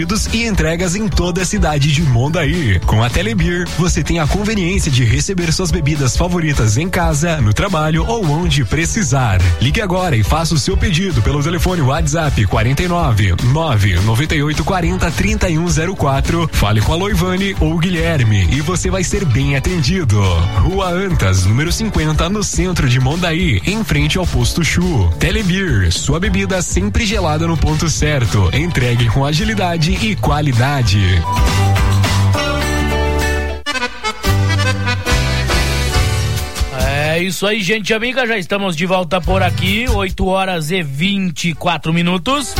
e entregas em toda a cidade de Mondaí. Com a Telebir, você tem a conveniência de receber suas bebidas favoritas em casa, no trabalho ou onde precisar. Ligue agora e faça o seu pedido pelo telefone WhatsApp 49 998 40 3104. Fale com a Loivane ou Guilherme e você vai ser bem atendido. Rua Antas, número 50, no centro de Mondaí, em frente ao Posto Chu. Telebir, sua bebida sempre gelada no ponto certo. Entregue com agilidade e qualidade. É isso aí, gente amiga, já estamos de volta por aqui, 8h24.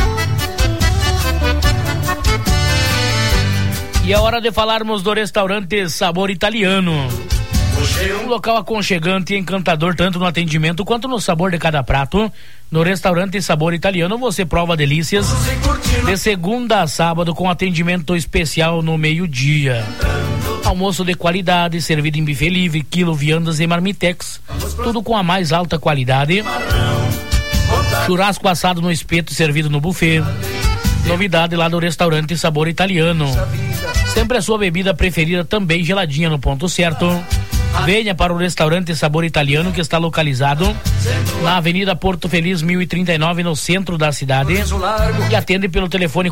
E é hora de falarmos do restaurante Sabor Italiano. Um local aconchegante e encantador tanto no atendimento quanto no sabor de cada prato. No restaurante Sabor Italiano você prova delícias de segunda a sábado com atendimento especial no meio-dia. Almoço de qualidade, servido em buffet livre, quilo, viandas e marmitex. Tudo com a mais alta qualidade. Churrasco assado no espeto servido no buffet. Novidade lá do restaurante Sabor Italiano. Sempre a sua bebida preferida também geladinha no ponto certo. Venha para o restaurante Sabor Italiano, que está localizado na Avenida Porto Feliz 1039, no centro da cidade, e atende pelo telefone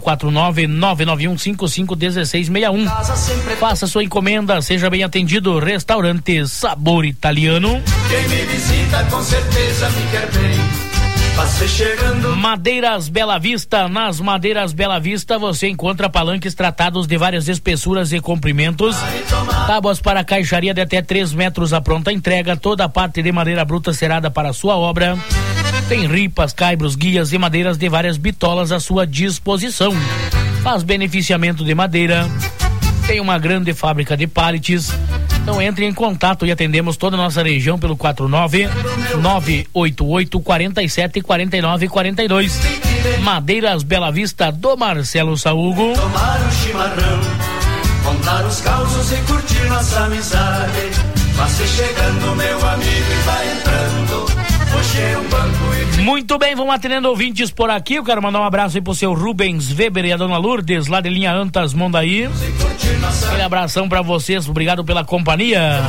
49991551661. Faça sua encomenda, seja bem atendido. Restaurante Sabor Italiano. Quem me visita com certeza me quer bem. Madeiras Bela Vista. Nas Madeiras Bela Vista você encontra palanques tratados de várias espessuras e comprimentos, tábuas para caixaria de até 3 metros à pronta entrega, toda a parte de madeira bruta cerada para a sua obra. Tem ripas, caibros, guias e madeiras de várias bitolas à sua disposição. Faz beneficiamento de madeira. Tem uma grande fábrica de pallets. Então entre em contato e atendemos toda a nossa região pelo 49988474942. Madeiras Bela Vista, do Marcelo Saúgo. Tomar um chimarrão, contar os causos e curtir nossa amizade. Passe chegando meu amigo e vai entrando. Hoje é um banco e... Muito bem, vamos atendendo ouvintes por aqui. Eu quero mandar um abraço aí pro seu Rubens Weber e a dona Lourdes, lá de Linha Antas, Mondaí. Aquele abração pra vocês, obrigado pela companhia.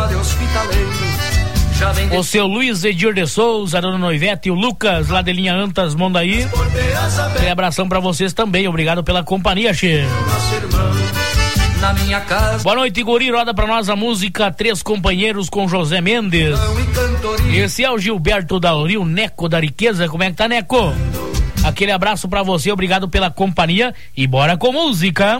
O seu Luiz Edir de Souza, a dona Noivete e o Lucas, lá de Linha Antas, Mondaí. Aquele abração pra vocês também, obrigado pela companhia, che. Na minha casa. Boa noite, guri, roda pra nós a música Três Companheiros com José Mendes. Esse é o Gilberto Dauri, o Neco da Riqueza. Como é que tá, Neco? Aquele abraço pra você, obrigado pela companhia e bora com música.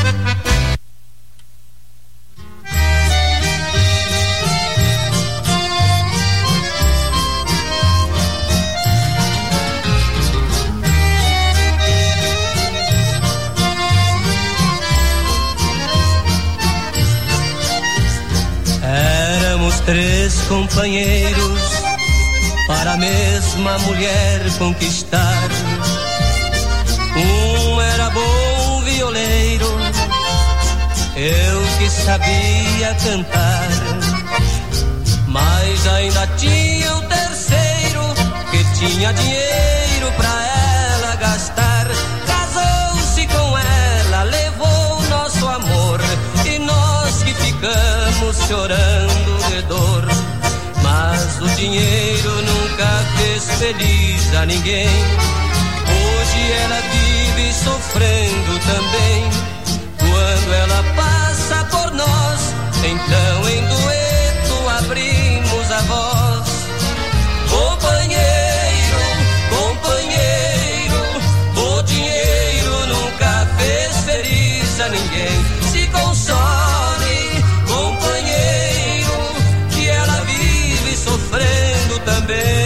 Três companheiros para a mesma mulher conquistar. Um era bom violeiro, eu que sabia cantar, mas ainda tinha o terceiro que tinha dinheiro pra ela gastar. Casou-se com ela, levou o nosso amor e nós que ficamos chorando de dor. Mas o dinheiro nunca fez feliz a ninguém. Hoje ela vive sofrendo também. Quando ela passa por nós, então em dueto abrimos a voz. Companheiro, companheiro, o dinheiro nunca fez feliz a ninguém. Se console, companheiro, que ela vive sofrendo também.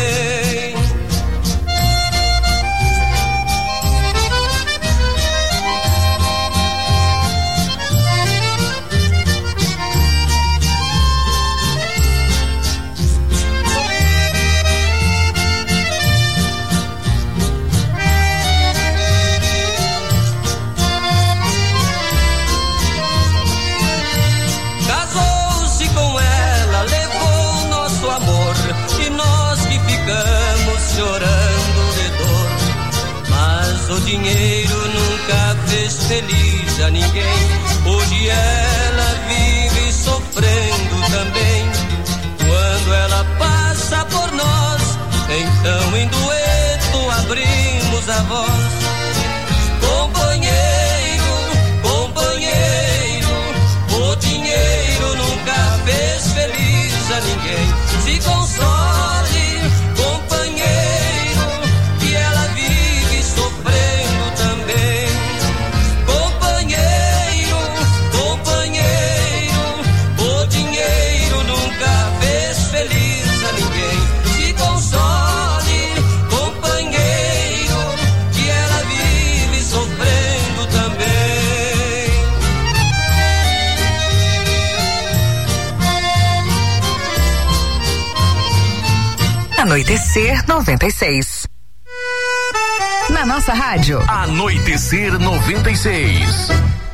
Chorando de dor, mas o dinheiro nunca fez feliz a ninguém. Hoje ela vive sofrendo também. Quando ela passa por nós, então em dueto abrimos a voz. Companheiro, companheiro, o dinheiro nunca fez feliz a ninguém. Se console, companheiro, que ela vive sofrendo também. Companheiro, companheiro, o dinheiro nunca fez feliz a ninguém. Se console, companheiro, que ela vive sofrendo também. Anoitecer 96. Na nossa rádio. Anoitecer 96.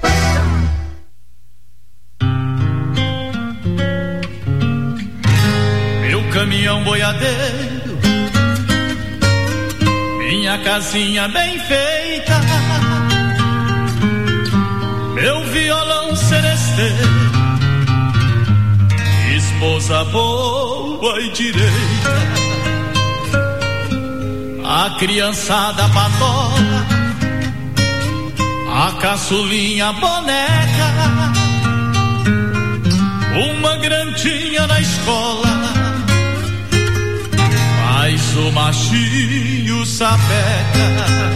Meu caminhão boiadeiro, minha casinha bem feita, meu violão seresteiro, esposa boa e direita. A criançada patola, a caçulinha boneca, uma grandinha na escola, mais o machinho sapeca,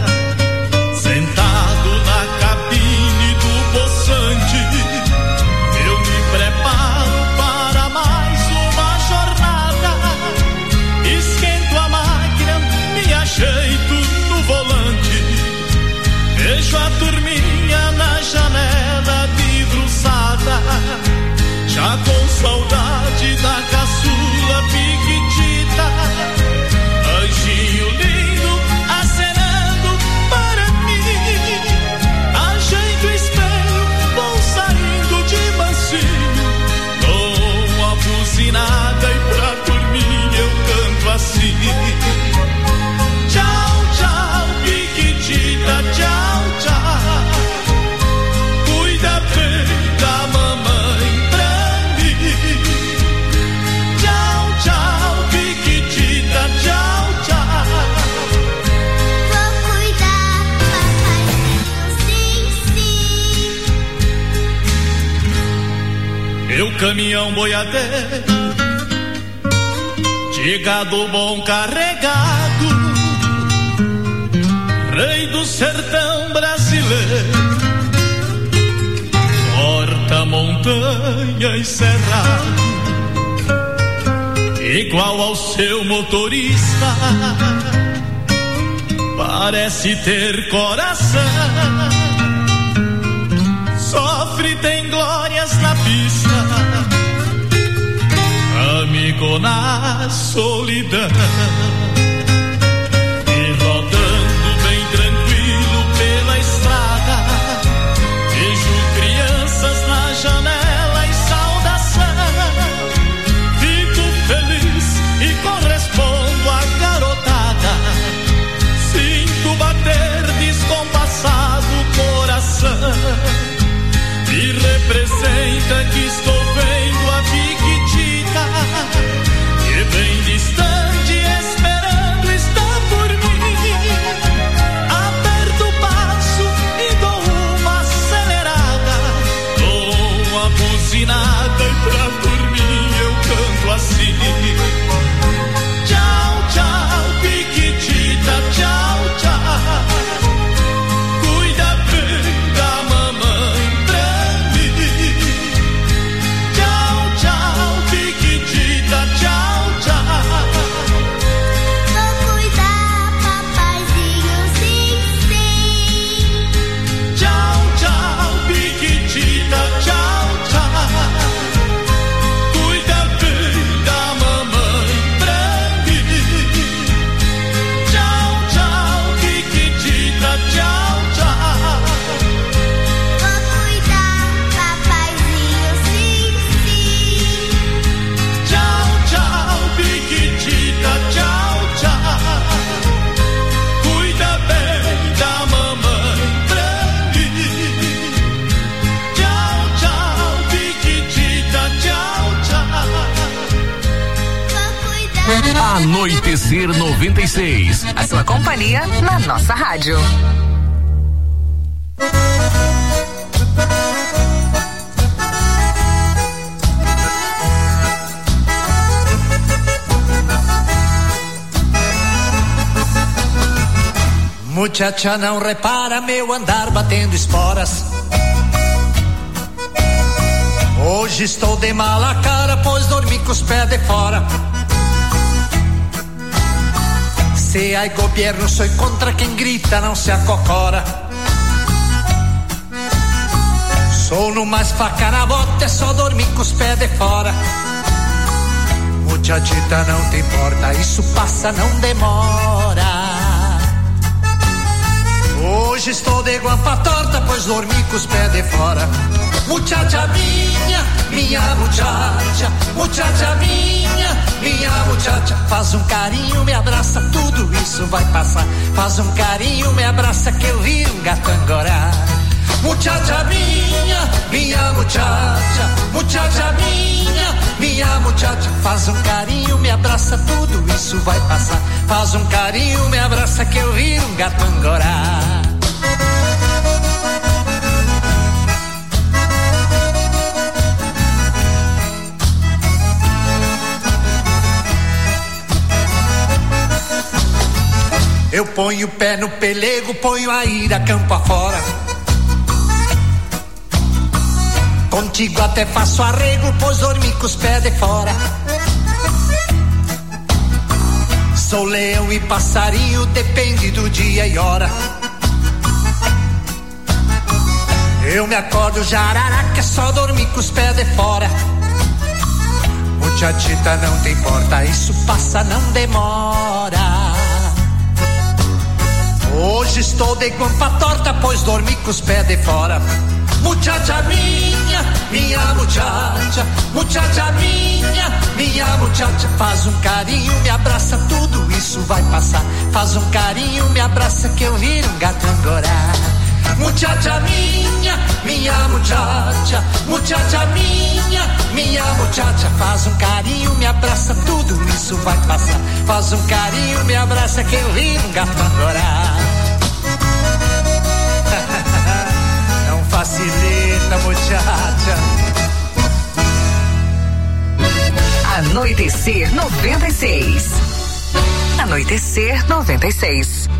sentado na cabine do poçante, eu me preparo para mais uma jornada, esquento a máquina, me ajeito no volante, vejo a turminha na janela debruçada, já com saudade da caçula piquitita, anjinho lindo acenando para mim, ajeito o espelho, vou saindo de mansinho, dou uma buzinada e pra dormir eu canto assim. Tchau, tchau, piquitita, tchau, tchau, cuida bem da mamãe pra mim. Tchau, tchau, piquitita, tchau, tchau. Vou cuidar, papaizinho, sim, sim. Meu caminhão boiadeiro, de gado bom carregado, rei do sertão brasileiro, corta montanha e cerrado, igual ao seu motorista, parece ter coração, sofre, tem glórias na pista, amigo na solidão, e rodando bem tranquilo pela estrada, vejo crianças na janela e saudação, fico feliz e correspondo à garotada, sinto bater descompassado o coração, e representa que estou vendo a piquitita, que bem distante esperando está por mim, aperto o passo e dou uma acelerada, dou uma buzinada e pra dormir eu canto assim. Tchau, tchau, piquitita, tchau, tchau, cuida bem da mamãe pra mim. Anoitecer 96. A sua companhia na nossa rádio. Muchacha, não repara meu andar batendo esporas. Hoje estou de mala cara, pois dormi com os pés de fora. Se há governo, sou contra quem grita, não se acocora. Sou no mais faca na bota, é só dormir com os pés de fora. Muchachita, não te importa, isso passa, não demora. Hoje estou de guampa torta, pois dormi com os pés de fora. Muchacha minha muchacha, muchacha minha muchacha. Faz um carinho, me abraça, tudo isso vai passar. Faz um carinho, me abraça, que eu viro um gato angorá. Muchacha minha muchacha, muchacha minha muchacha. Faz um carinho, me abraça, tudo isso vai passar. Faz um carinho, me abraça, que eu viro um gato angorá. Eu ponho o pé no pelego, ponho a ira campo afora. Contigo até faço arrego, pois dormi com os pés de fora. Sou leão e passarinho, depende do dia e hora. Eu me acordo jararaca, é só dormir com os pés de fora. Muchachita, não te importa, isso passa, não demora. Hoje estou de guampa torta, pois dormi com os pés de fora. Muchacha minha muchacha, muchacha minha muchacha. Faz um carinho, me abraça, tudo isso vai passar. Faz um carinho, me abraça, que eu viro um gato angorá. Muchacha minha muchacha, muchacha minha muchacha. Faz um carinho, me abraça, tudo isso vai passar. Faz um carinho, me abraça, que eu viro um gato angorá. Não facilita, muchacha. Anoitecer 96. Anoitecer 96.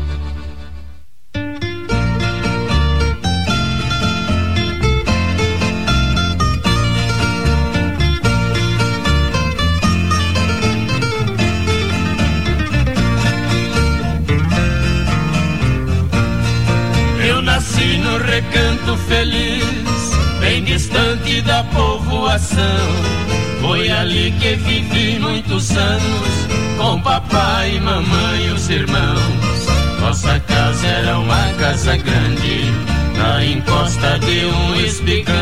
Nasci no recanto feliz, bem distante da povoação. Foi ali que vivi muitos anos, com papai, mamãe e os irmãos. Nossa casa era uma casa grande, na encosta de um espigão.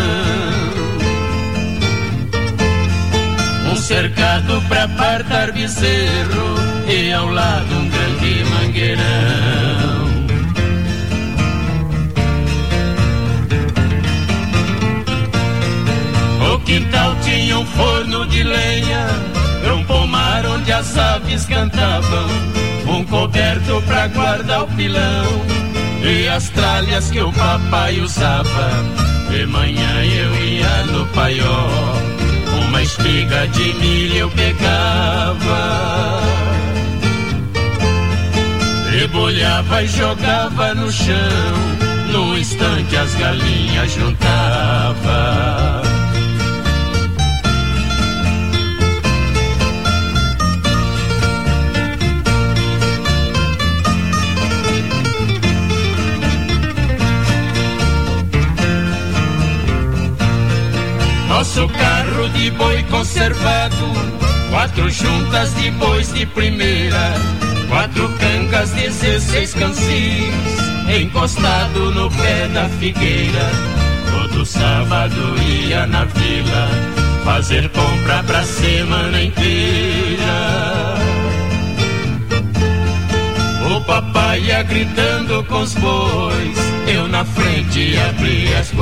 Um cercado pra apartar bezerro, e ao lado um grande mangueirão. No quintal tinha um forno de lenha, um pomar onde as aves cantavam, um coberto pra guardar o pilão e as tralhas que o papai usava. De manhã eu ia no paió, uma espiga de milho eu pegava, debulhava e jogava no chão, num instante as galinhas juntava. Nosso carro de boi conservado, 4 juntas de bois de primeira, 4 cancas, 16 cansis, encostado no pé da figueira. Todo sábado ia na vila, fazer compra pra semana inteira. O papai ia gritando com os bois, eu na frente abri as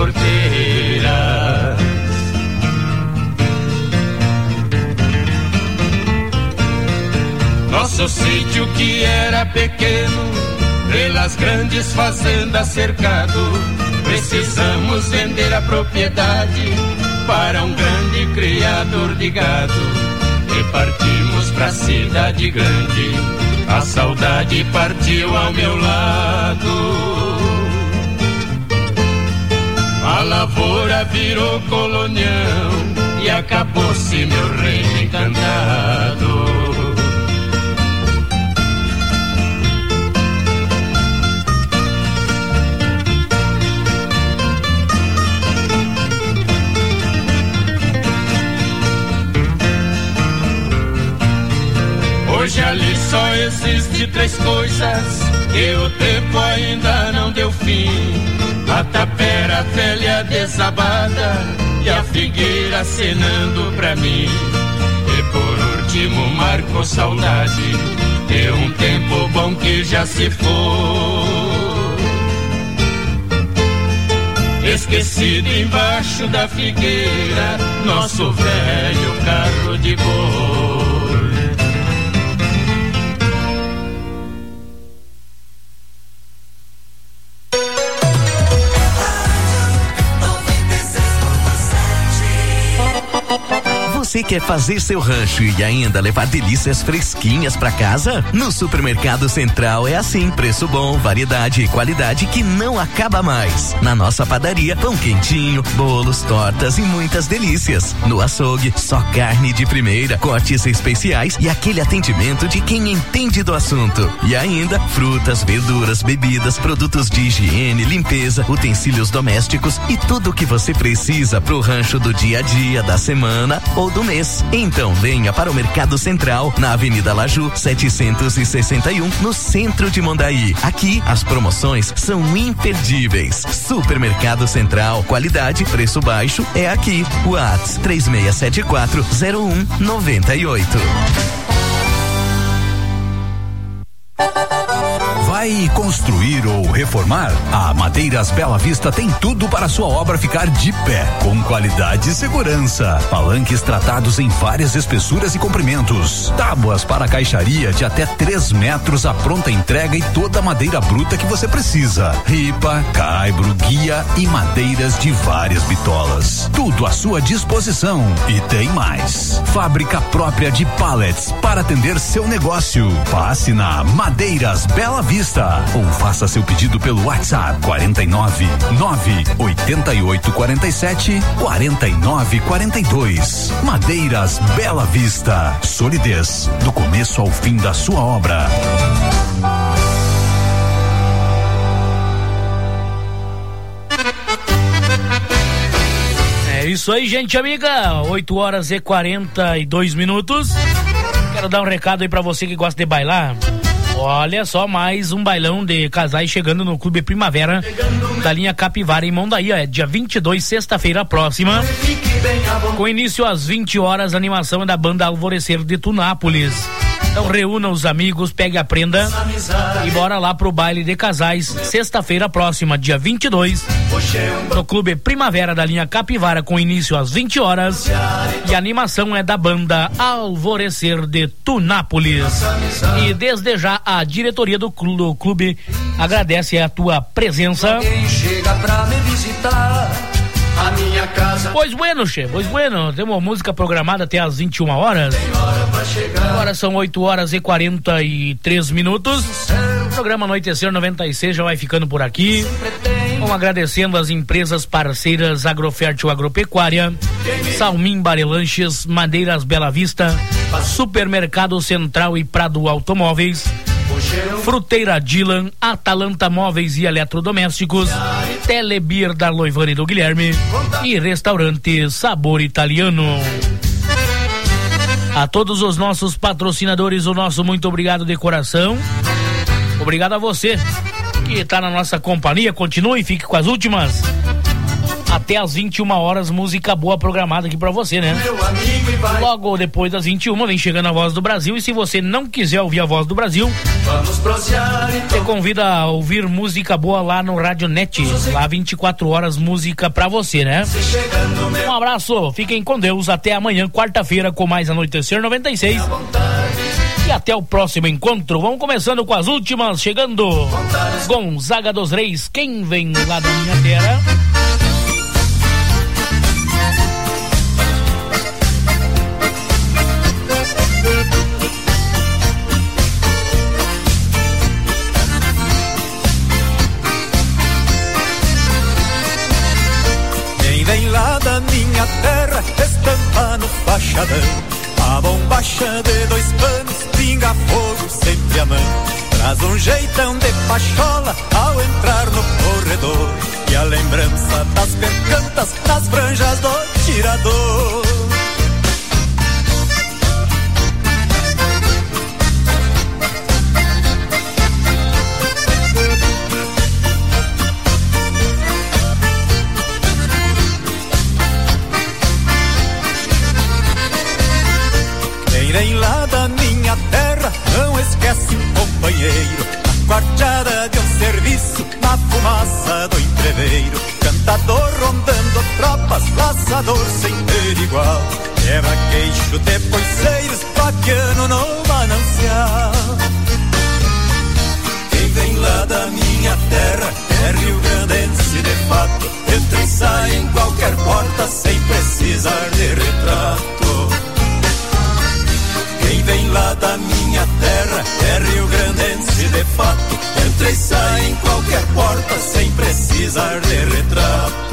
porteiras. Nosso sítio que era pequeno, pelas grandes fazendas cercado, precisamos vender a propriedade para um grande criador de gado. E partimos pra cidade grande, a saudade partiu ao meu lado. A lavoura virou colonião e acabou-se meu reino encantado. Hoje ali só existe três coisas que o tempo ainda não deu fim: a tapera velha desabada e a figueira acenando pra mim. E por último marcou saudade de um tempo bom que já se foi, esquecido embaixo da figueira, nosso velho carro de boi. Você quer fazer seu rancho e ainda levar delícias fresquinhas pra casa? No Supermercado Central é assim: preço bom, variedade e qualidade que não acaba mais. Na nossa padaria, pão quentinho, bolos, tortas e muitas delícias. No açougue, só carne de primeira, cortes especiais e aquele atendimento de quem entende do assunto. E ainda, frutas, verduras, bebidas, produtos de higiene, limpeza, utensílios domésticos e tudo o que você precisa pro rancho do dia a dia, da semana ou do mês. Então venha para o Mercado Central, na Avenida Laju 761, no centro de Mondaí. Aqui as promoções são imperdíveis. Supermercado Central, qualidade, preço baixo é aqui. WhatsApp 36740198. Vai construir ou reformar? A Madeiras Bela Vista tem tudo para sua obra ficar de pé, com qualidade e segurança. Palanques tratados em várias espessuras e comprimentos. Tábuas para caixaria de até 3 metros, a pronta entrega e toda a madeira bruta que você precisa. Ripa, caibro, guia e madeiras de várias bitolas. Tudo à sua disposição. E tem mais. Fábrica própria de pallets para atender seu negócio. Passe na Madeiras Bela Vista ou faça seu pedido pelo WhatsApp 499-8847-4942. Madeiras Bela Vista. Solidez do começo ao fim da sua obra. É isso aí, gente amiga. 8h42. Quero dar um recado aí pra você que gosta de bailar. Olha só, mais um bailão de casais chegando no Clube Primavera da linha Capivara em Mondaí. É dia 22, sexta-feira próxima. Com início às 20 horas, a animação é da banda Alvorecer de Tunápolis. Então reúna os amigos, pegue a prenda e bora lá pro baile de casais, sexta-feira próxima, dia 22, no Clube Primavera da linha Capivara, com início às 20 horas. E a animação é da banda Alvorecer de Tunápolis. E desde já a diretoria do clube agradece a tua presença. Chega pra me visitar. A minha casa. Pois bueno, che, pois bueno. Temos uma música programada até às 21 horas. Agora são 8h43. O programa Anoitecer 96 já vai ficando por aqui. Vamos agradecendo as empresas parceiras Agrofértil Agropecuária, Salmim Barelanches, Madeiras Bela Vista, Supermercado Central e Prado Automóveis, Fruteira Dylan, Atalanta Móveis e Eletrodomésticos, Telebeer da Loivane e do Guilherme e Restaurante Sabor Italiano. A todos os nossos patrocinadores, o nosso muito obrigado de coração. Obrigado a você que está na nossa companhia. Continue e fique com as últimas. Até às 21 horas, música boa programada aqui pra você, né? Logo depois das 21 vem chegando a Voz do Brasil. E se você não quiser ouvir a Voz do Brasil, você convida a ouvir música boa lá no Rádio Net. Lá 24 horas, música pra você, né? Um abraço, fiquem com Deus. Até amanhã, quarta-feira, com mais Anoitecer 96. E até o próximo encontro. Vamos começando com as últimas, chegando Gonzaga dos Reis, quem vem lá da minha terra. Quem vem lá da minha terra, estampa no fachadão, a bombacha de 2 panos, pinga fogo sempre a mão. Traz um jeitão de pachola ao entrar no corredor, e a lembrança das percantas nas franjas do tirador. Quem vem lá da minha terra não esquece um companheiro, na quarteada de um serviço, na fumaça do entreveiro. Cantador rondando tropas, laçador sem ter igual, quebra-queixo de poiceiros, vaquiano no manancial. Quem vem lá da minha terra é rio-grandense de fato, entra e sai em qualquer porta sem precisar de retrato. Quem vem lá da minha terra é rio-grandense de fato, entra e sai em qualquer porta sem precisar de retrato.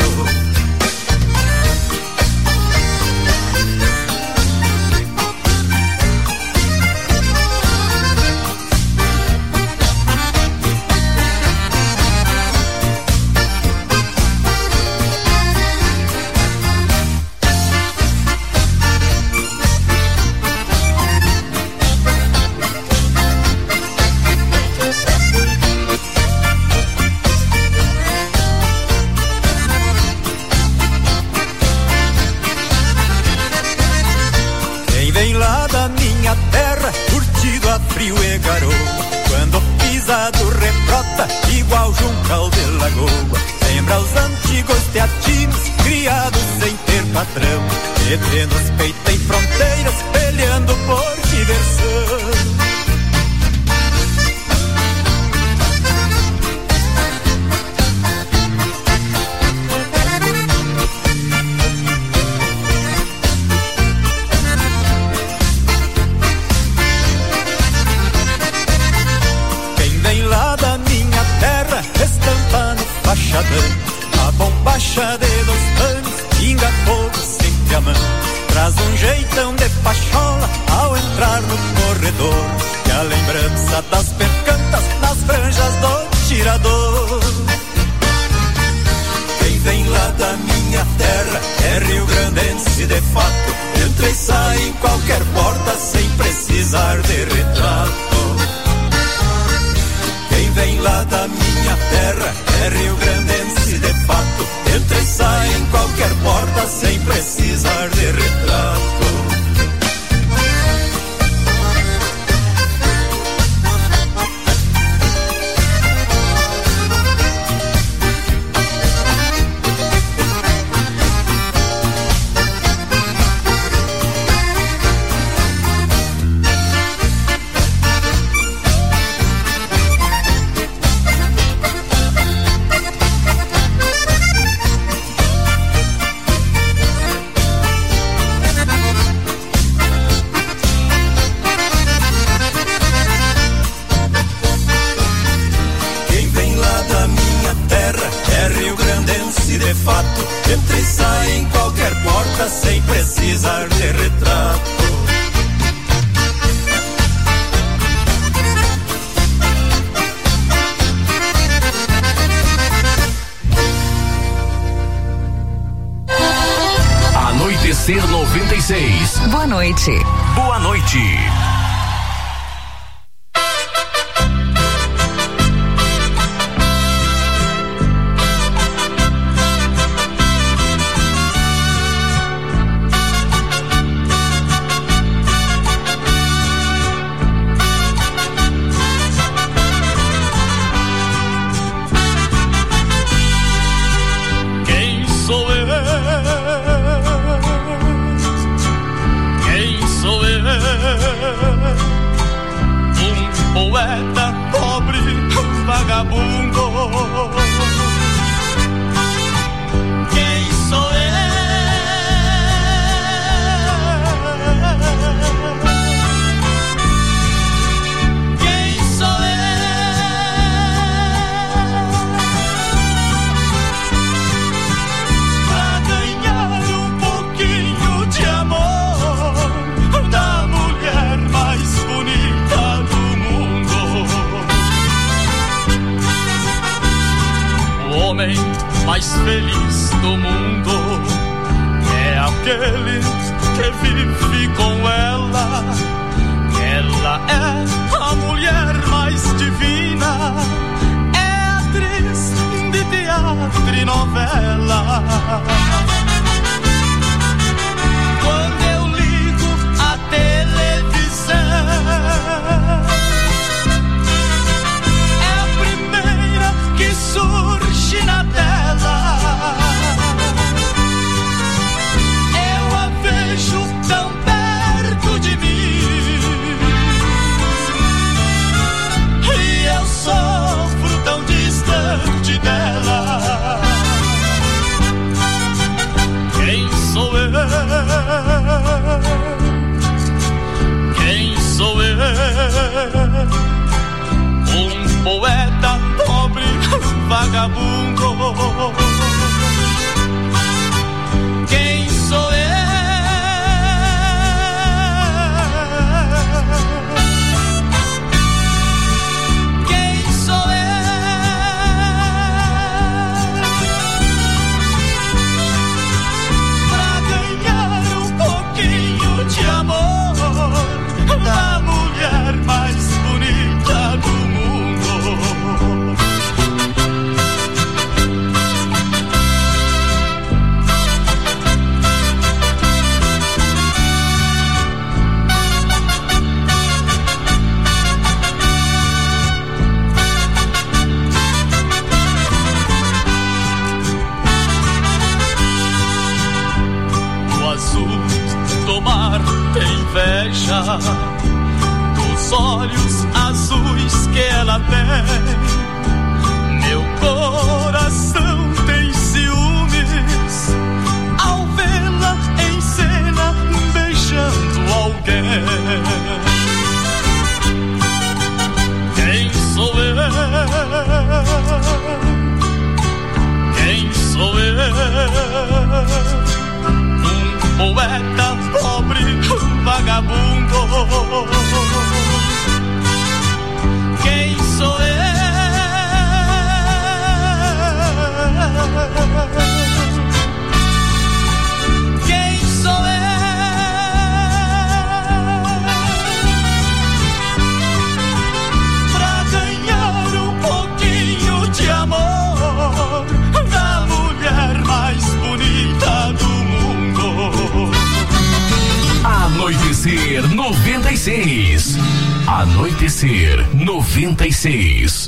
Frio e garoa, quando pisa do rebrota, igual juncal de lagoa. Lembra os antigos teatinos, criados sem ter patrão, metendo os peitos em fronteiras, peleando por diversão. Estampa no fachadão, a bombacha de 2 panos, pinga fogo sempre a mão. Traz um jeitão de pachola ao entrar no corredor, e a lembrança das percantas nas franjas do tirador. Quem vem lá da minha terra é rio-grandense de fato, entra e sai em qualquer porta sem precisar de retrato. Quem vem lá da minha terra é rio-grandense de fato, entra e sai em qualquer porta sem precisar de retrato. Entra e sai em qualquer porta sem precisar de retrato. Anoitecer 96. Boa noite. Boa noite. poeta pobre, vagabundo. Quem sou eu? Quem sou eu? Pra ganhar um pouquinho de amor da mulher mais bonita do mundo. O homem mais feliz do mundo é aquele que vive com ela. Ela é a mulher mais divina, é atriz de teatro e novela. Quando eu ligo a televisão, é a primeira que surge na tela. Eu a vejo tão perto de mim e eu sofro tão distante dela. Quem sou eu? Quem sou eu? Um poeta pobre, vagabundo. Quem sou eu? Quem sou eu? Pra ganhar um pouquinho de amor da mulher mais bonita do mundo. O azul do mar tem inveja dos olhos azuis que ela tem. Meu coração tem ciúmes ao vê-la em cena beijando alguém. Quem sou eu? Quem sou eu? Um poeta pobre, vagabundo. Quem sou eu? Quem sou eu? Pra ganhar um pouquinho de amor da mulher mais bonita do mundo. Anoitecer 96. Anoitecer 96.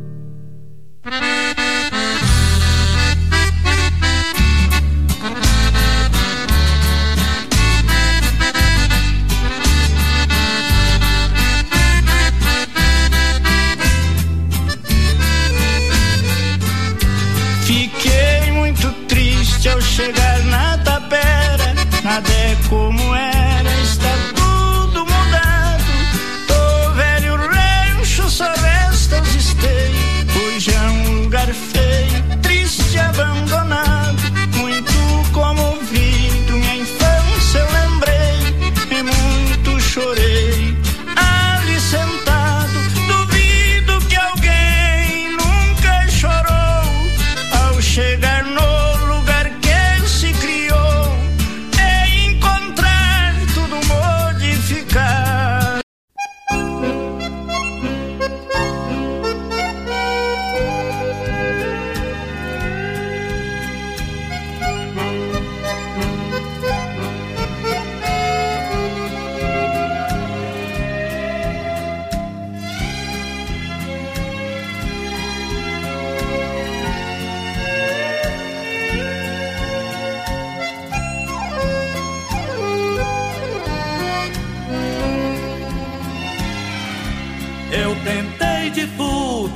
Fiquei muito triste ao chegar na tapera. Nada é como era, está tudo mudado. Tô velho rancho, só resta os esteios. Hoje é um lugar feio, triste, abandonado. Muito comovido, minha infância eu lembrei. E muito chorei, ali sentado. Duvido que alguém nunca chorou ao chegar no lugar que se criou. E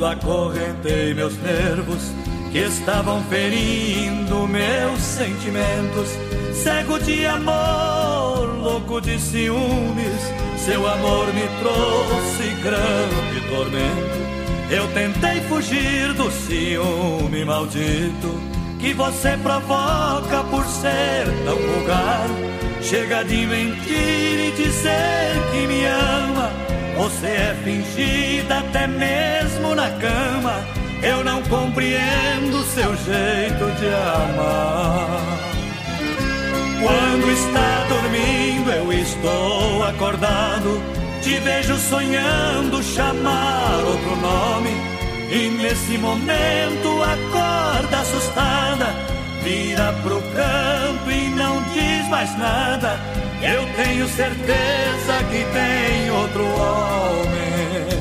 acorrentei meus nervos que estavam ferindo meus sentimentos. Cego de amor, louco de ciúmes, seu amor me trouxe grande tormento. Eu tentei fugir do ciúme maldito que você provoca por ser tão vulgar. Chega de mentir e dizer que me ama. Você é fingida até mesmo na cama. Eu não compreendo seu jeito de amar. Quando está dormindo eu estou acordado, te vejo sonhando chamar outro nome. E nesse momento acorda assustada, vira pro canto e não diz mais nada. Eu tenho certeza que tem outro homem.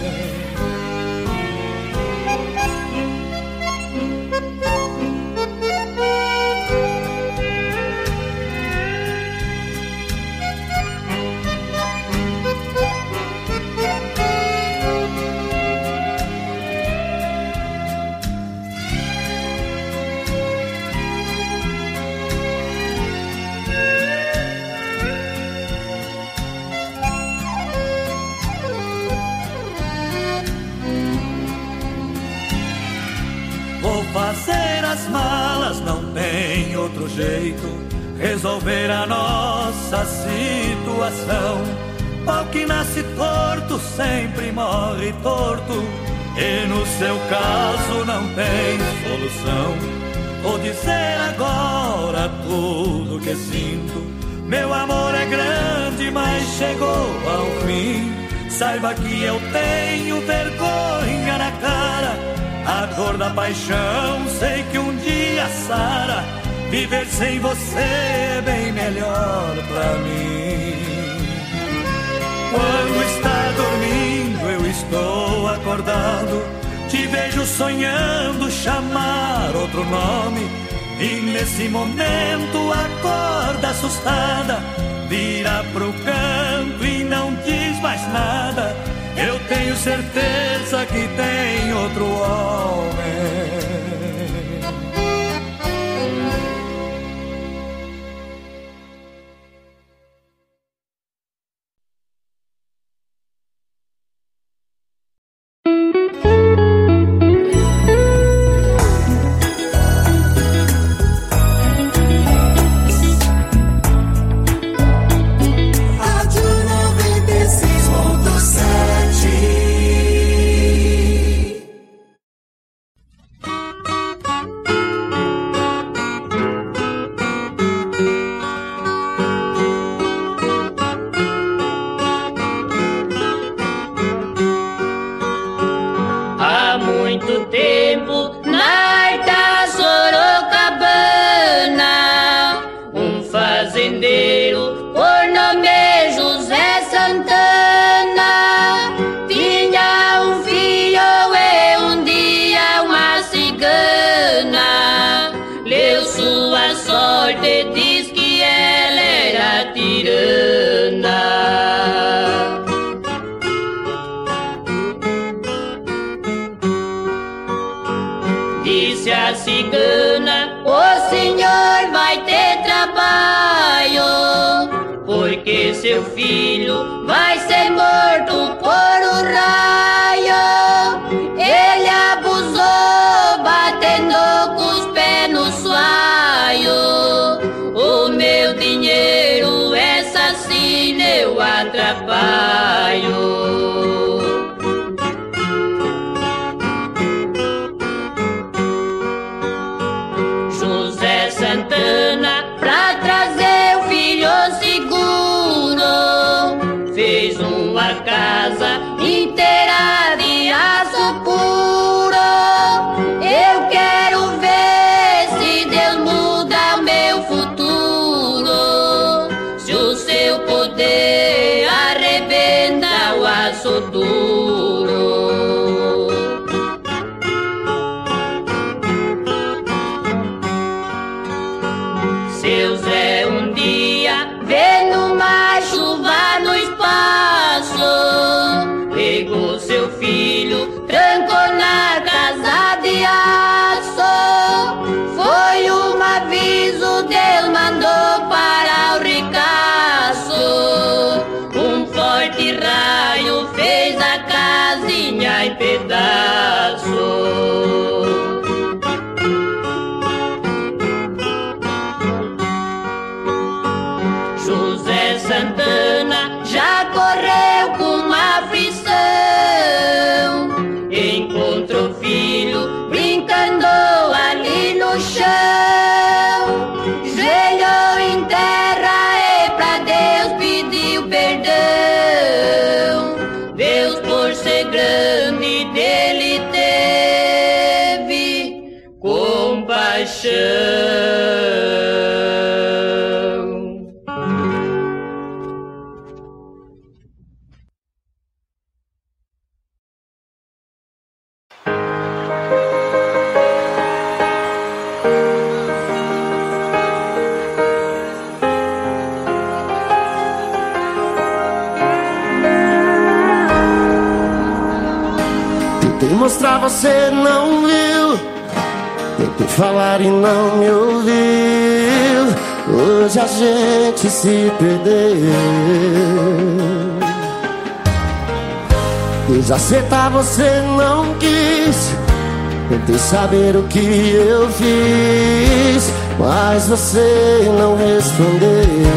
Fazer as malas, não tem outro jeito. Resolver a nossa situação. Pau que nasce torto sempre morre torto. E no seu caso não tem solução. Vou dizer agora tudo que sinto. Meu amor é grande, mas chegou ao fim. Saiba que eu tenho vergonha na cara. A dor da paixão sei que um dia sara. Viver sem você é bem melhor pra mim. Quando está dormindo eu estou acordado, te vejo sonhando chamar outro nome. E nesse momento acorda assustada, vira pro canto e não diz mais nada. Eu tenho certeza que tem outro homem. Porque seu filho vai ser morto por um raio. Ele abusou, batendo com os pés no soalho. O meu dinheiro, essa assassino, eu atrapalho. José Santana, pra trazer o filho seguro, fez uma casa inteira de aço puro. Eu quero ver se Deus muda o meu futuro, se o seu poder arrebenta o aço duro. Seu Zé um dia, vendo uma chuva no espaço, pegou seu filho, trancou na acertar, você não viu. Tentei falar e não me ouviu. Hoje a gente se perdeu. Quis acertar, você não quis. Tentei saber o que eu fiz, mas você não respondeu.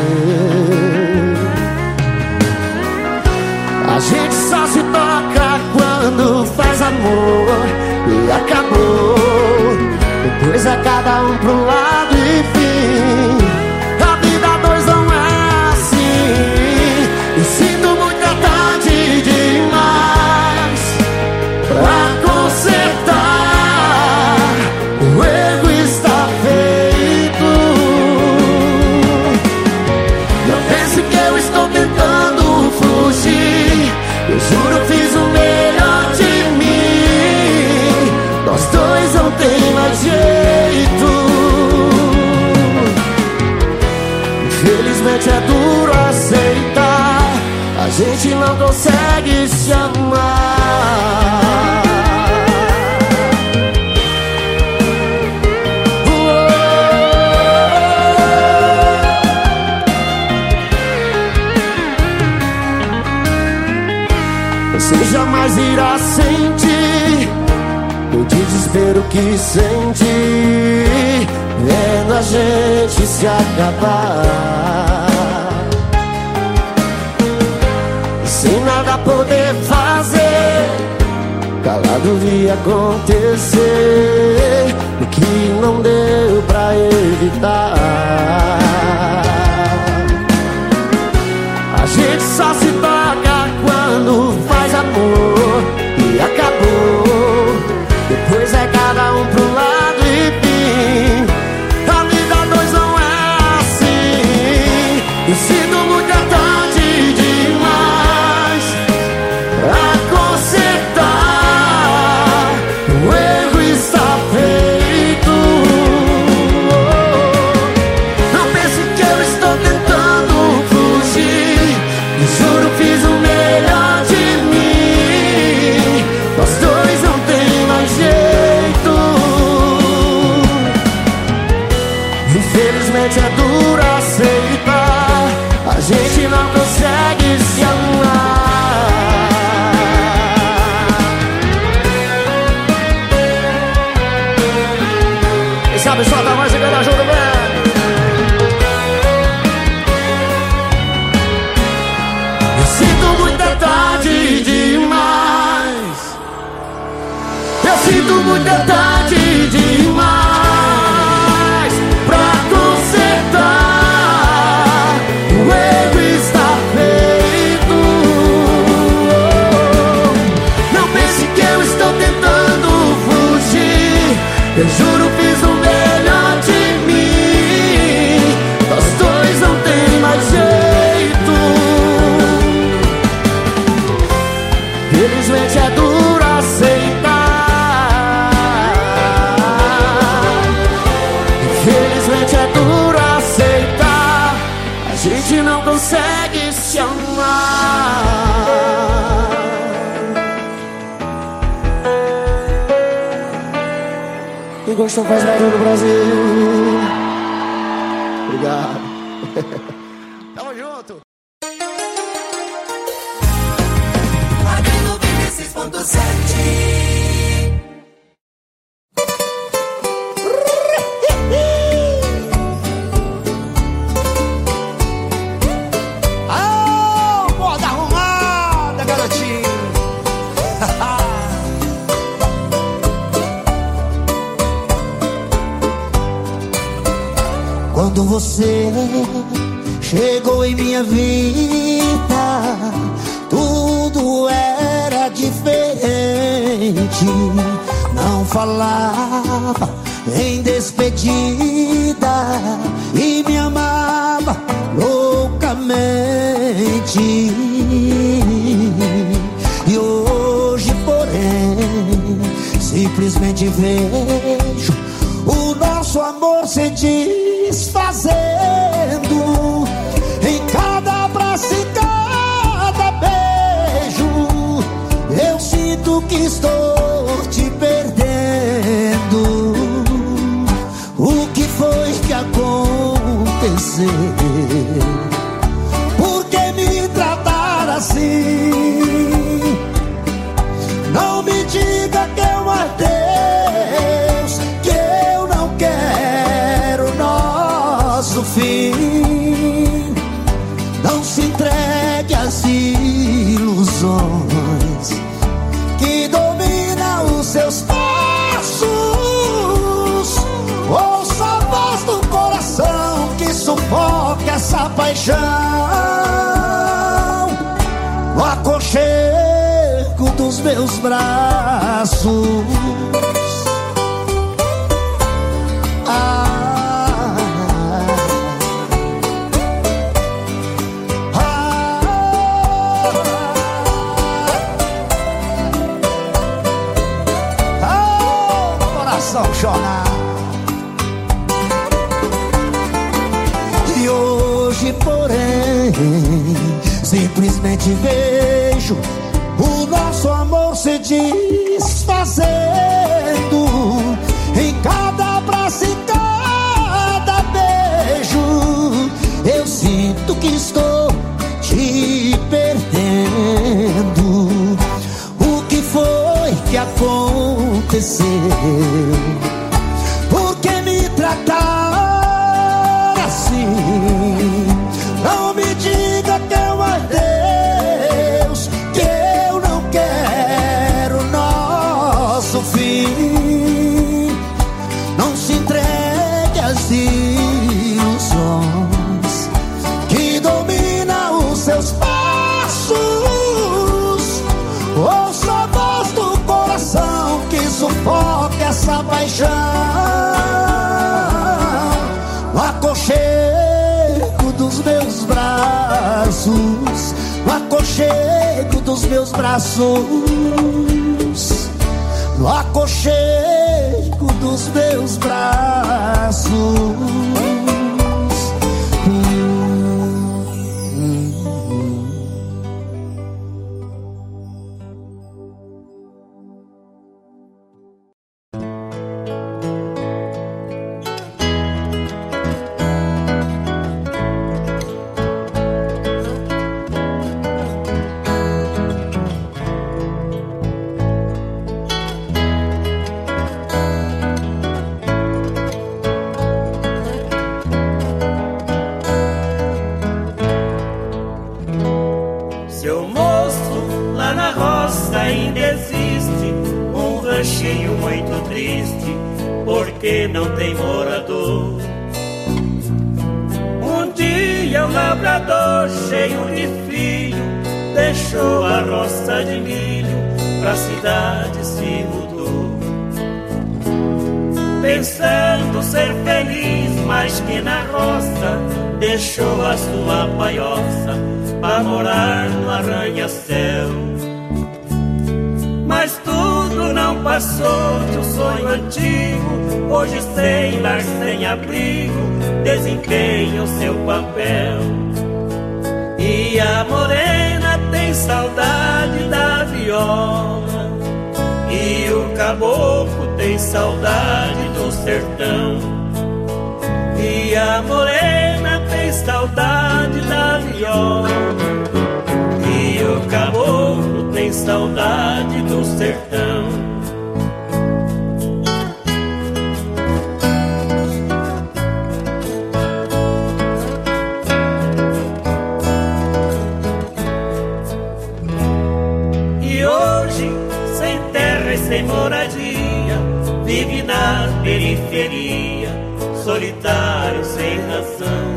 A gente só se toca quando faz amor e acabou. Depois é cada um pro lado e fim. A vida a dois não é assim. E sinto muita tarde demais pra consertar. O erro está feito. Não pense que eu estou tentando fugir. Eu juro, fiz o melhor de mim. Nós dois não tem mais jeito. Infelizmente é duro aceitar. A gente não consegue se amar. Você jamais irá sentir o desespero que senti vendo a gente se acabar. Sem nada poder fazer, calado vi acontecer o que não deu pra evitar. A gente só se toca quando faz amor e acabou. Depois é cada um pro lado e fim. A vida a dois não é assim. E sinto muita tarde demais pra consertar. O erro está feito. Não pense que eu estou tentando fugir. Eu juro, fiz o melhor de mim. Nós dois não tem mais jeito. Infelizmente é duro aceitar. A gente não consegue se amar. Quem sabe solta a voz e canta junto, velho. Eu sinto muita tarde demais. Eu sinto muita tarde demais pra consertar. O erro está feito. Não pense que eu estou tentando fugir. Eu juro, fiz o melhor de mim. Nós dois não tem mais jeito. Felizmente é duro aceitar. Infelizmente é duro aceitar. A gente não consegue se amar. Quem gostou faz barulho no Brasil. Obrigado. Tamo junto. Agrilo 96.7. Oh, moda arrumada, garotinho. Quando você chegou em minha vida, tudo era diferente. Não falava em despedida e me amava loucamente. E hoje, porém, simplesmente vejo o nosso amor se desfazendo. Em cada abraço, em cada beijo, eu sinto que estou te acontecer? Por que me tratar assim? Não me diga que é um adeus, que eu não quero nosso fim. Não se entregue às ilusões que dominam os seus passos. Ouça a voz do coração que sufoca essa paixão. No aconchego dos meus braços. Chorar. E hoje, porém, simplesmente vejo o nosso amor se desfazendo. Em cada abraço e cada beijo, eu sinto que estou te perdendo. O que foi que aconteceu? Por que me tratar assim? Não me diga que é um adeus, que eu não quero nosso fim. Não se entregue às ilusões que dominam os seus passos. Ouça a voz do coração que sufoca essa paixão. No aconchego dos meus braços, no aconchego dos meus braços, no aconchego dos meus braços. Não tem morador. Um dia um labrador cheio de filho deixou a roça de milho, pra cidade se mudou, pensando ser feliz, mas que na roça deixou a sua paioça pra morar no arranha-céu. Mas tudo não passou de um sonho antigo. Hoje sem lar, sem abrigo, desempenha o seu papel. E a morena tem saudade da viola, e o caboclo tem saudade do sertão. E a morena tem saudade da viola, e o caboclo tem saudade do sertão. Sem moradia, vive na periferia, solitário, sem razão.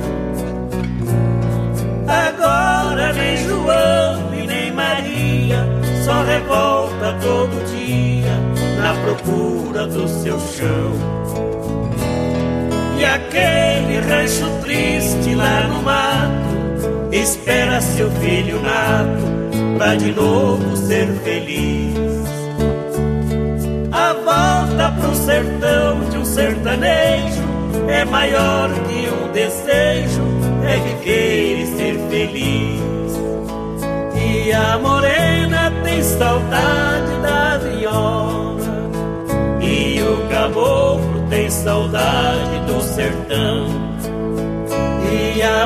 Agora nem João e nem Maria, só revolta todo dia na procura do seu chão. E aquele rancho triste lá no mato espera seu filho nato pra de novo ser feliz. A volta pro sertão de um sertanejo é maior que um desejo, é viver e ser feliz. E a morena tem saudade da viola, e o caboclo tem saudade do sertão.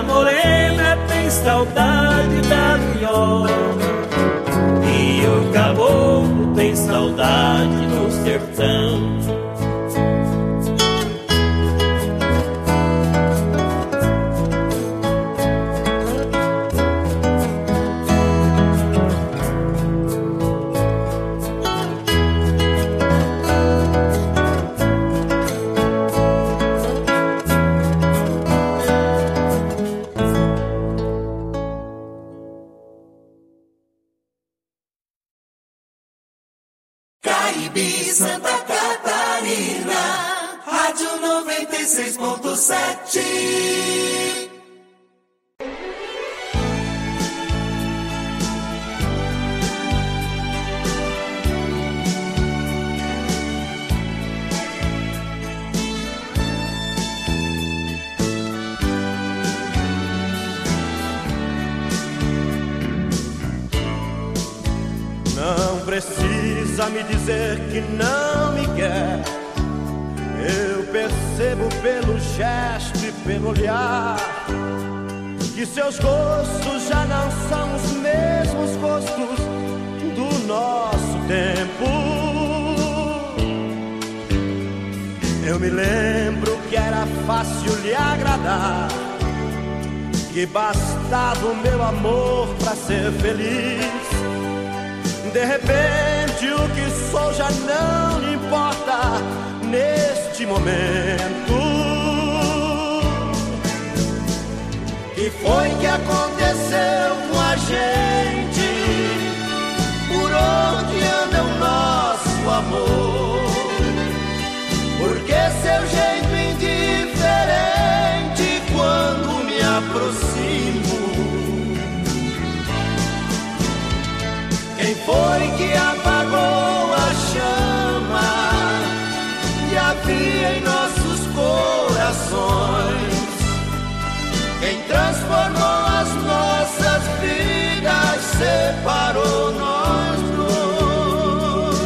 morena tem saudade da viola e o caboclo tem saudade do sertão. Santa Catarina, Rádio 96.7. Não precisa me dizer que não me quer. Eu percebo pelo gesto e pelo olhar que seus gostos já não são os mesmos gostos do nosso tempo. Eu me lembro que era fácil lhe agradar, que bastava o meu amor pra ser feliz. De repente o que sou já não lhe importa neste momento. Que foi que aconteceu com a gente? Por onde anda o nosso amor? Por que seu jeito indiferente quando me aproximo? Quem foi que apagou a chama que havia em nossos corações? Quem transformou as nossas vidas, separou nós dois.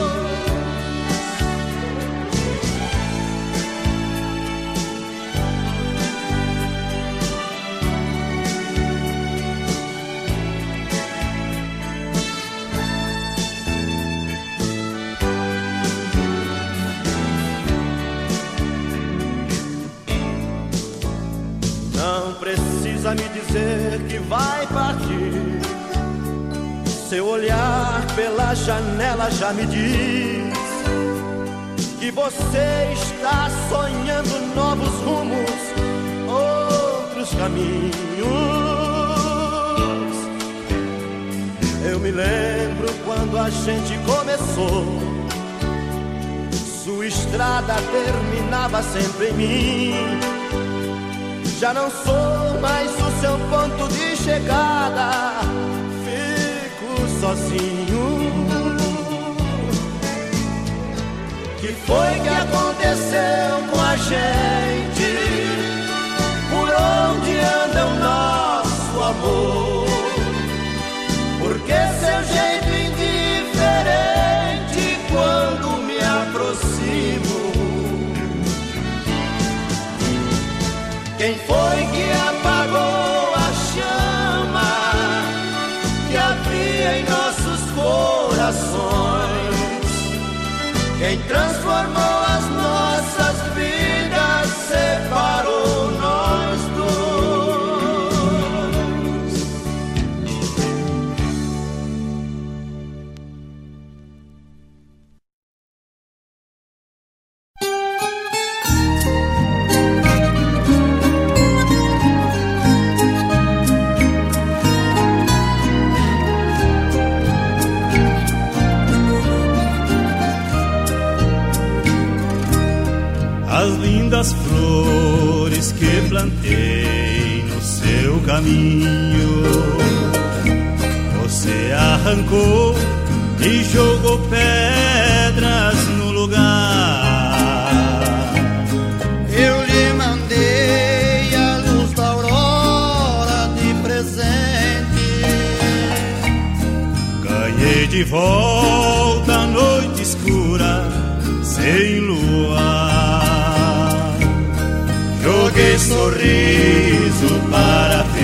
Não precisa me dizer que vai partir. Seu olhar pela janela já me diz que você está sonhando novos rumos, outros caminhos. Eu me lembro quando a gente começou, sua estrada terminava sempre em mim. Já não sou mais o seu ponto de chegada, fico sozinho. Que foi que aconteceu com a gente? Por onde anda o nosso amor? Por que seu jeito indiferente quando me aproximo? Quem foi que apagou a chama que havia em nossos corações? Quem transformou as nossas vidas, separou nós dois. As lindas flores que plantei no seu caminho, você arrancou e jogou pedras no lugar. Eu lhe mandei a luz da aurora de presente. Ganhei de volta a noite escura sem luar. Joguei sorriso para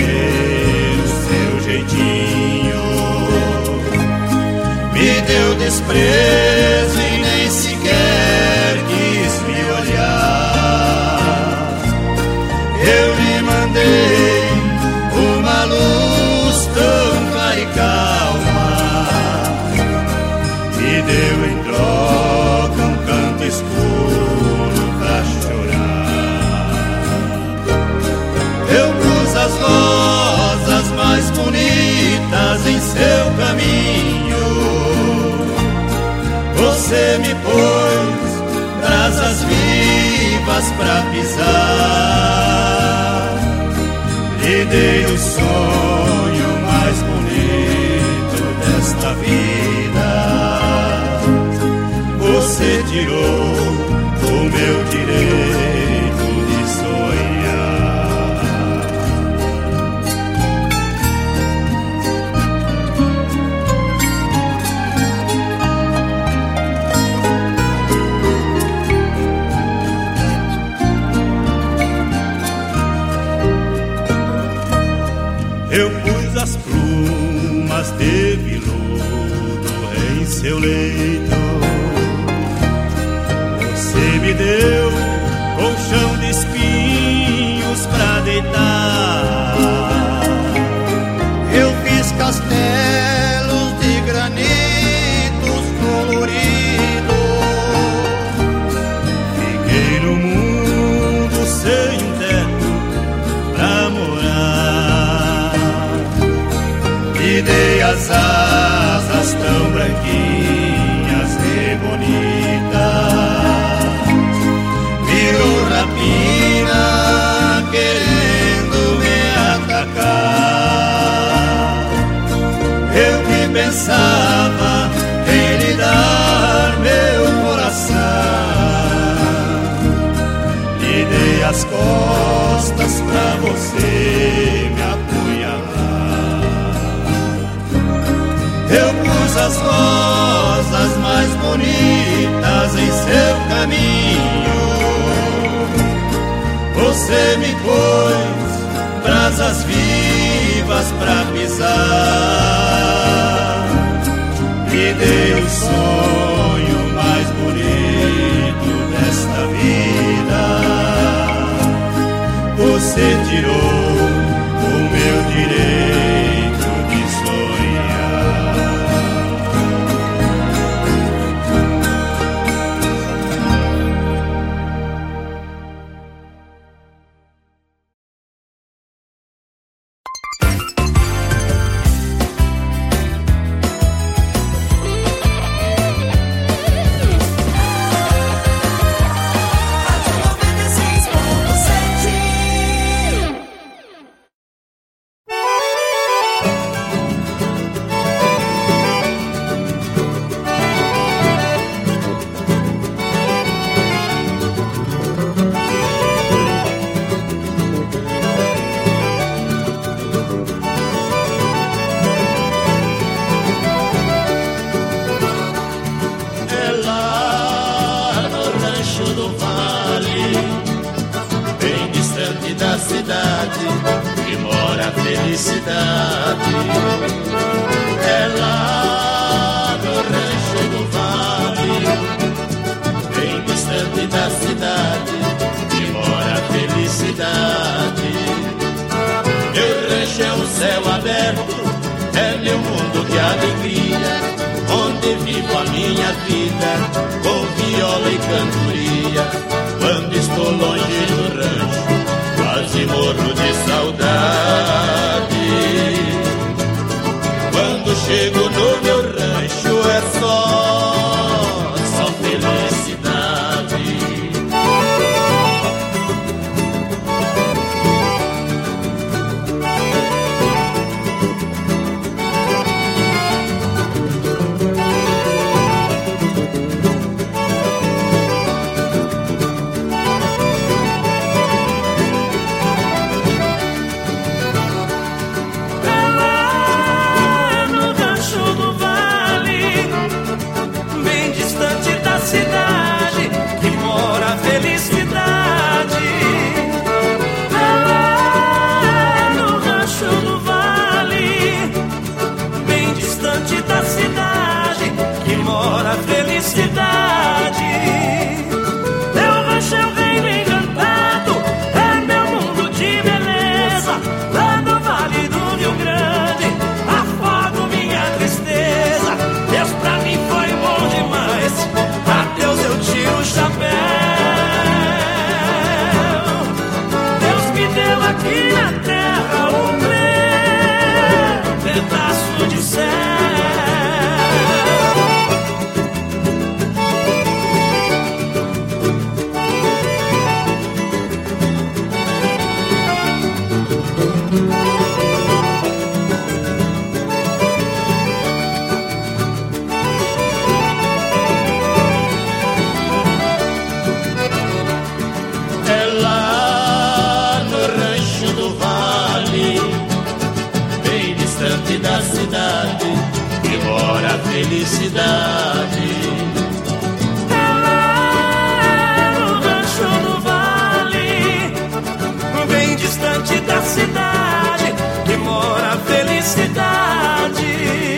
preso e nem sequer quis me olhar. Eu lhe mandei uma luz tão clara e calma, me deu em troca um canto escuro pra chorar. Eu pus as rosas mais bonitas em seu caminho, você me pôs brasas vivas pra pisar. Lhe dei o sonho mais bonito desta vida. Você tirou o meu direito de Eu pus as plumas de veludo em seu leito. Você me deu colchão de espinhos pra deitar. Eu fiz castelos de granitos coloridos. Fiquei no mundo sem um teto pra morar. Me dei as asas tão branquinhas e bonitas. Virou rapina querendo me atacar. Eu que pensava em lhe dar meu coração, lhe dei as costas pra você me apunhalar. Eu pus as rosas mais bonitas em seu caminho. Você me pôs brasas vivas pra pisar. Me dei o sonho mais bonito desta vida. Você tirou o meu direito de sonhar. É lá no rancho do vale, bem distante da cidade, que mora a felicidade. É lá no rancho do vale, bem distante da cidade, que mora a felicidade.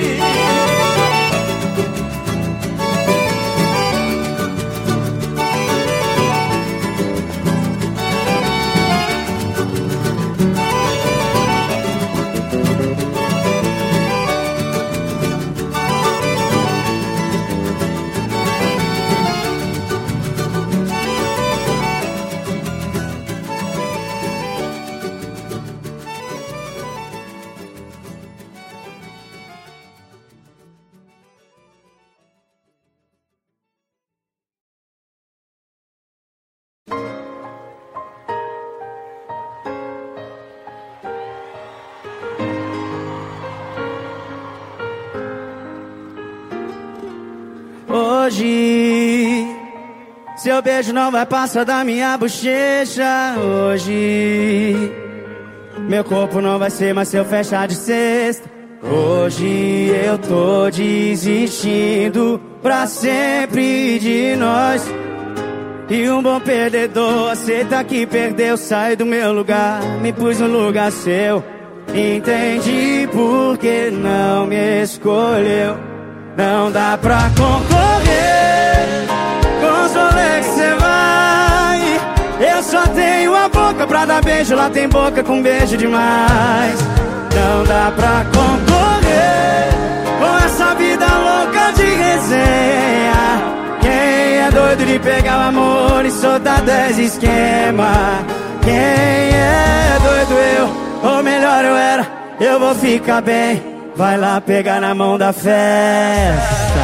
Hoje, seu beijo não vai passar da minha bochecha. Hoje, meu corpo não vai ser mais seu fechar de cesta. Hoje eu tô desistindo pra sempre de nós. E um bom perdedor aceita que perdeu. Sai do meu lugar, me pus no lugar seu. Entendi por que não me escolheu. Não dá pra concorrer com os rolês que cê vai. Eu só tenho a boca pra dar beijo, lá tem boca com beijo demais. Não dá pra concorrer com essa vida louca de resenha. Quem é doido de pegar o amor e soltar 10 esquema? Quem é doido eu, ou melhor eu era. Eu vou ficar bem, vai lá pegar na mão da festa.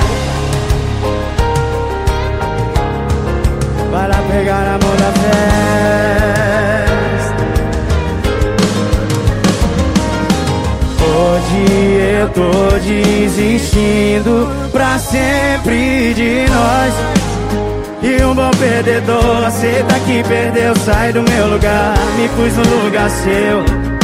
Vai lá pegar na mão da festa. Hoje eu tô desistindo pra sempre de nós. E um bom perdedor aceita que perdeu. Sai do meu lugar, me pus no lugar seu.